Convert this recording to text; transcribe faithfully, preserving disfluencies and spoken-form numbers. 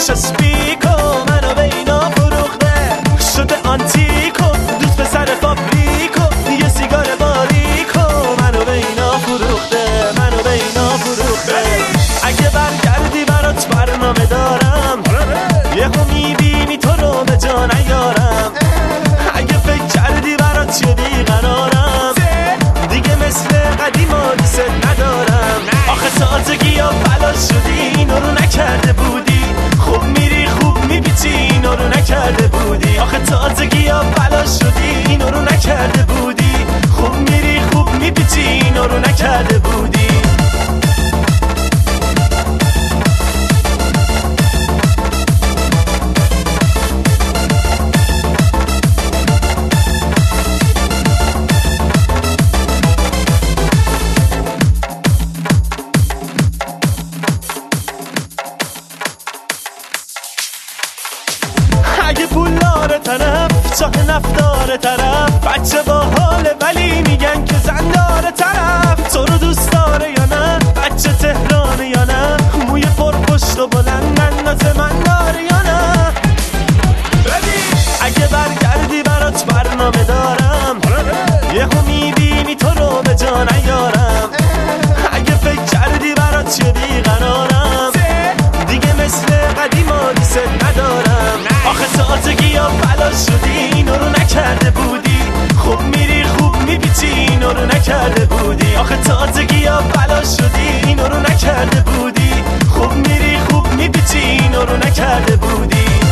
چسبیکو منو به اینا فروخته، شده آنتیکو دوست پسر فابریکو، یه سیگار باریکو منو به اینا فروخته، منو به اینا فروخته. اگه برگردی برات برنامه دارم، یهو میبینی تو رو به جا نیارم. اگه فکر کردی برات چه بیقرارم، دیگه مثل قدیما دوست ندارم. آخه تازگی یا بلا شدی اینو رو نکرده بودی، خوب میری خوب میپیچی اینو رو نکرده بودی. آخه تازگی یا بلا شدی اینو رو نکرده بودی، خوب میری خوب میپیچی اینو رو نکرده بودی. اگه پولدار طرف، چاه نفتار طرف، بچه با حاله ولی میگن که زندار طرف. تو رو دوست داره یا نه، بچه تهرانه یا نه، موی پر پشت و بلند ناز من داره یا نه. اگه برگردی برات برنامه دارم، یهو میبینی تو رو به جا نیارم. اگه فکر کردی برات چه بیقرارم، دیگه مثل قدیما دوست ندارم. آخه تازگی یا بلا شدی اینو رو نکرده بودی، خوب میری خوب میپیچی اینو رو نکرده بودی. آخه تازگی یا بلا شدی اینو رو نکرده بودی، خوب میری خوب میپیچی اینو رو نکرده بودی.